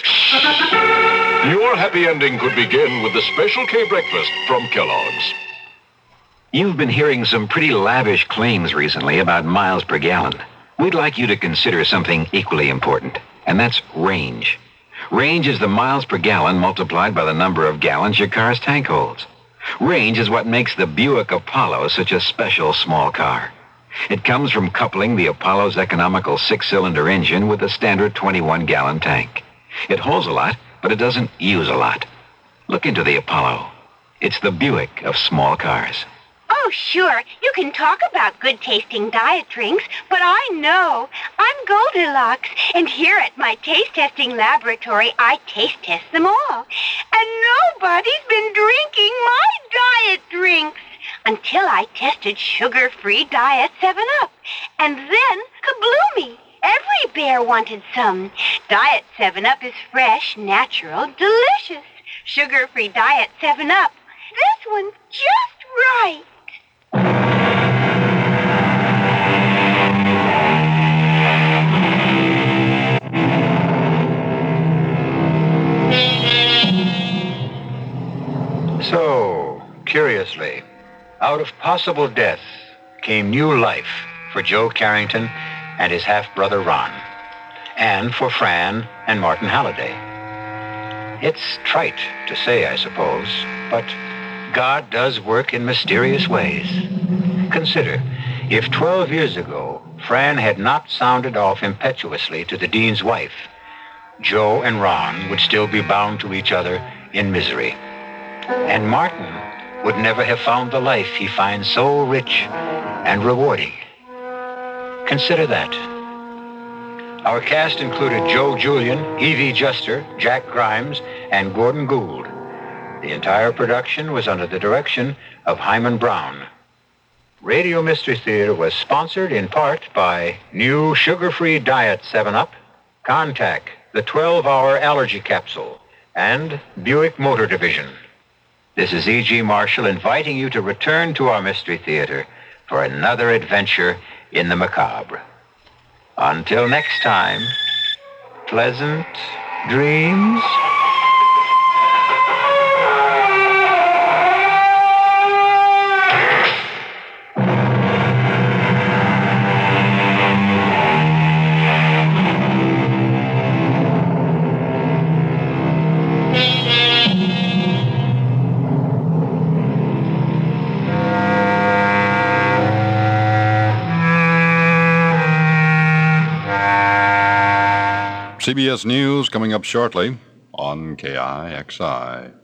Your happy ending could begin with the Special K breakfast from Kellogg's. You've been hearing some pretty lavish claims recently about miles per gallon. We'd like you to consider something equally important, and that's range. Range is the miles per gallon multiplied by the number of gallons your car's tank holds. Range is what makes the Buick Apollo such a special small car. It comes from coupling the Apollo's economical 6-cylinder engine with a standard 21-gallon tank. It holds a lot, but it doesn't use a lot. Look into the Apollo. It's the Buick of small cars. Oh, sure. You can talk about good-tasting diet drinks, but I know. I'm Goldilocks, and here at my taste-testing laboratory, I taste-test them all. And nobody's been drinking my diet drinks until until I tested sugar-free Diet 7-Up. And then, kabloomy! Every bear wanted some. Diet 7-Up is fresh, natural, delicious. Sugar-free Diet 7-Up. This one's just right. So, curiously, out of possible death came new life for Joe Carrington and his half-brother Ron, and for Fran and Martin Halliday. It's trite to say, I suppose, but God does work in mysterious ways. Consider, if 12 years ago Fran had not sounded off impetuously to the dean's wife, Joe and Ron would still be bound to each other in misery. And Martin would never have found the life he finds so rich and rewarding. Consider that. Our cast included Joe Julian, Evie Juster, Jack Grimes, and Gordon Gould. The entire production was under the direction of Hyman Brown. Radio Mystery Theater was sponsored in part by new sugar-free Diet 7-Up, Contact, the 12-hour allergy capsule, and Buick Motor Division. This is E.G. Marshall inviting you to return to our Mystery Theater for another adventure in the macabre. Until next time, pleasant dreams. CBS News coming up shortly on KIXI.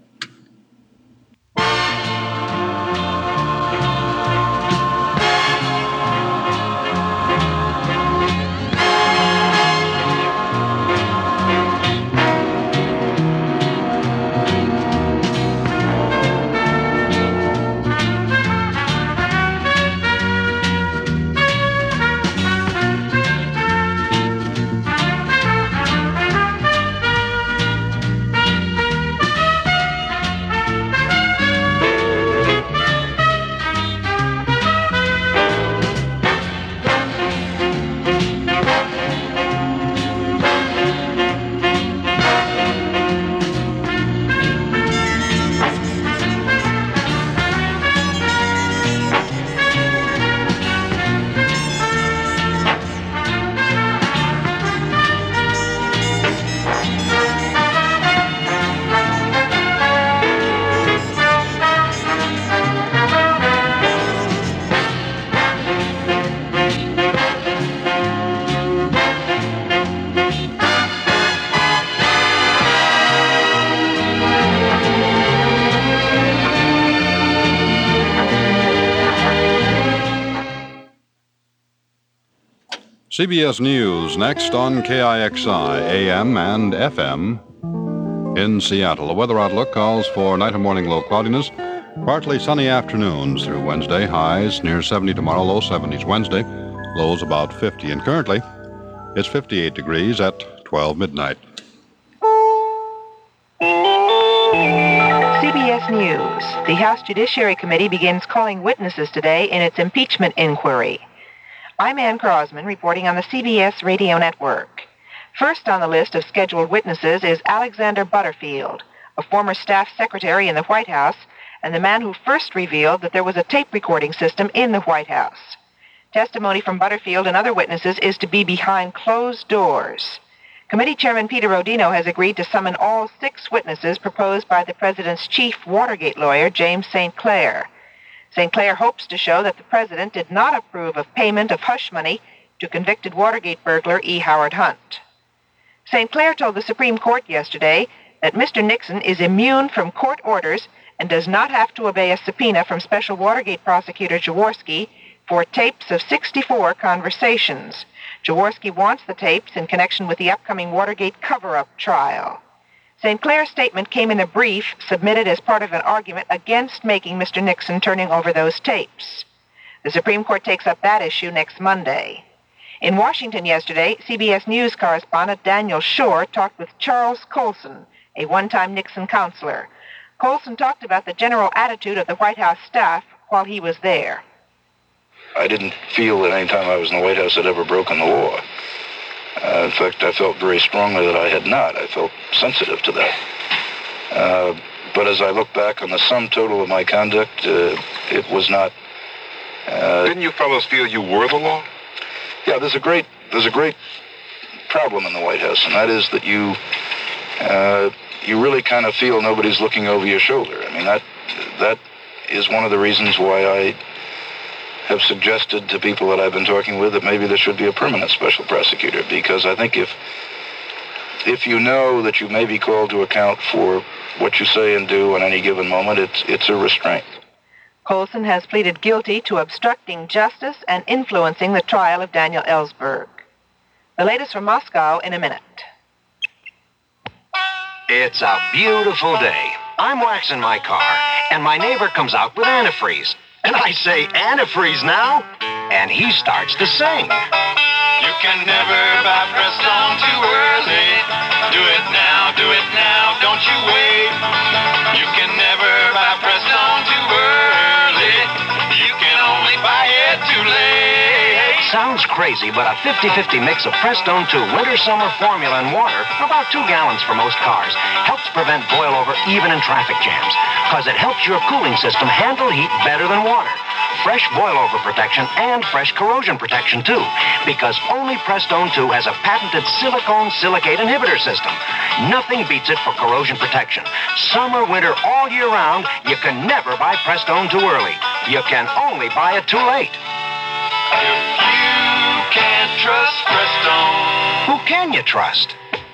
CBS News next on KIXI, AM and FM in Seattle. The weather outlook calls for night and morning low cloudiness, partly sunny afternoons through Wednesday. Highs near 70 tomorrow, low 70s Wednesday, lows about 50. And currently, it's 58 degrees at 12 midnight. CBS News. The House Judiciary Committee begins calling witnesses today in its impeachment inquiry. I'm Ann Crosman, reporting on the CBS Radio Network. First on the list of scheduled witnesses is Alexander Butterfield, a former staff secretary in the White House and the man who first revealed that there was a tape recording system in the White House. Testimony from Butterfield and other witnesses is to be behind closed doors. Committee Chairman Peter Rodino has agreed to summon all 6 witnesses proposed by the president's chief Watergate lawyer, James St. Clair. St. Clair hopes to show that the president did not approve of payment of hush money to convicted Watergate burglar E. Howard Hunt. St. Clair told the Supreme Court yesterday that Mr. Nixon is immune from court orders and does not have to obey a subpoena from Special Watergate Prosecutor Jaworski for tapes of 64 conversations. Jaworski wants the tapes in connection with the upcoming Watergate cover-up trial. St. Clair's statement came in a brief submitted as part of an argument against making Mr. Nixon turning over those tapes. The Supreme Court takes up that issue next Monday. In Washington yesterday, CBS News correspondent Daniel Shore talked with Charles Colson, a one-time Nixon counselor. Colson talked about the general attitude of the White House staff while he was there. I didn't feel that any time I was in the White House had ever broken the law. In fact, I felt very strongly that I had not. I felt sensitive to that. But as I look back on the sum total of my conduct, it was not... Didn't you fellows feel you were the law? Yeah, there's a great problem in the White House, and that is that you really kind of feel nobody's looking over your shoulder. I mean, that is one of the reasons why I have suggested to people that I've been talking with that maybe there should be a permanent special prosecutor, because I think if you know that you may be called to account for what you say and do on any given moment, it's a restraint. Colson has pleaded guilty to obstructing justice and influencing the trial of Daniel Ellsberg. The latest from Moscow in a minute. It's a beautiful day. I'm waxing my car, and my neighbor comes out with antifreeze. And I say, antifreeze now? And he starts to sing. You can never buy Prestone too early. Do it now, don't you wait. You can never buy Prestone too early. You can only buy it too late. Sounds crazy, but a 50-50 mix of Prestone 2 Winter Summer Formula and water, about 2 gallons for most cars, helps prevent boil-over even in traffic jams, because it helps your cooling system handle heat better than water. Fresh boil-over protection and fresh corrosion protection, too, because only Prestone 2 has a patented silicone silicate inhibitor system. Nothing beats it for corrosion protection. Summer, winter, all year round, you can never buy Prestone too early. You can only buy it too late. You can't trust Prestone. Who can you trust?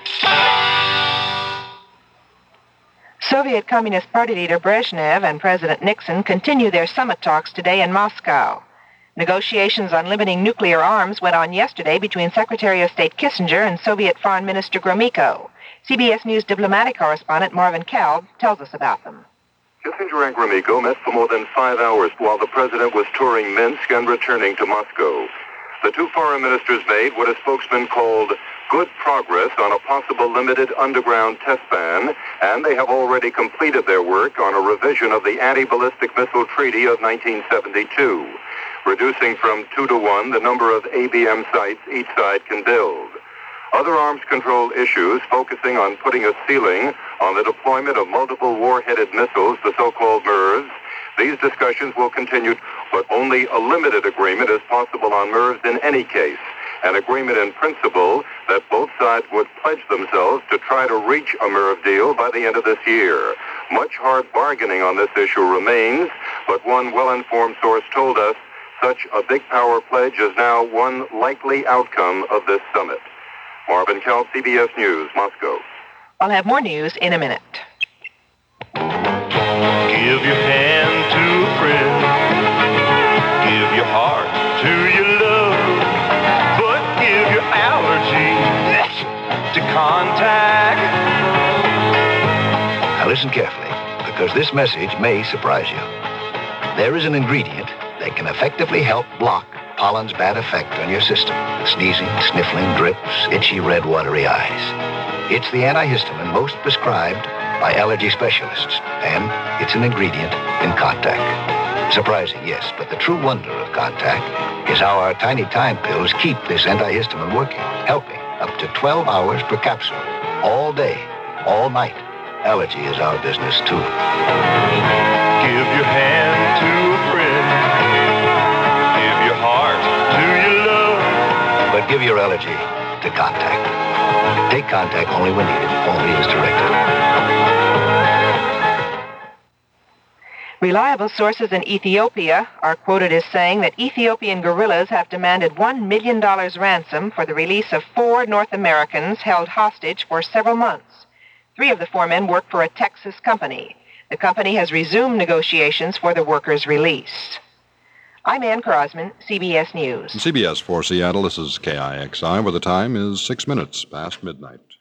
Soviet Communist Party leader Brezhnev and President Nixon continue their summit talks today in Moscow. Negotiations on limiting nuclear arms went on yesterday between Secretary of State Kissinger and Soviet Foreign Minister Gromyko. CBS News diplomatic correspondent Marvin Kalb tells us about them. Kissinger and Gromyko met for more than 5 hours while the president was touring Minsk and returning to Moscow. The two foreign ministers made what a spokesman called good progress on a possible limited underground test ban, and they have already completed their work on a revision of the Anti-Ballistic Missile Treaty of 1972, reducing from 2 to 1 the number of ABM sites each side can build. Other arms control issues focusing on putting a ceiling on the deployment of multiple war-headed missiles, the so-called MIRVs. These discussions will continue, but only a limited agreement is possible on MIRVs in any case. An agreement in principle that both sides would pledge themselves to try to reach a MIRV deal by the end of this year. Much hard bargaining on this issue remains, but one well-informed source told us such a big power pledge is now one likely outcome of this summit. Marvin Kalb, CBS News, Moscow. I'll have more news in a minute. Give your hand to a friend. Give your heart to your love. But give your allergy to contact. Now listen carefully, because this message may surprise you. There is an ingredient that can effectively help block pollen's bad effect on your system. Sneezing, sniffling, drips, itchy, red, watery eyes. It's the antihistamine most prescribed by allergy specialists, and it's an ingredient in Contact. Surprising, yes, but the true wonder of Contact is how our tiny time pills keep this antihistamine working, helping up to 12 hours per capsule, all day, all night. Allergy is our business, too. Give your hand to a friend. Give your heart to your love. But give your allergy to Contact. Take Contact only when needed, only as directed. Reliable sources in Ethiopia are quoted as saying that Ethiopian guerrillas have demanded $1 million ransom for the release of 4 North Americans held hostage for several months. 3 of the 4 men work for a Texas company. The company has resumed negotiations for the workers' release. I'm Ann Crosman, CBS News. From CBS for Seattle, this is KIXI, where the time is 6 minutes past midnight.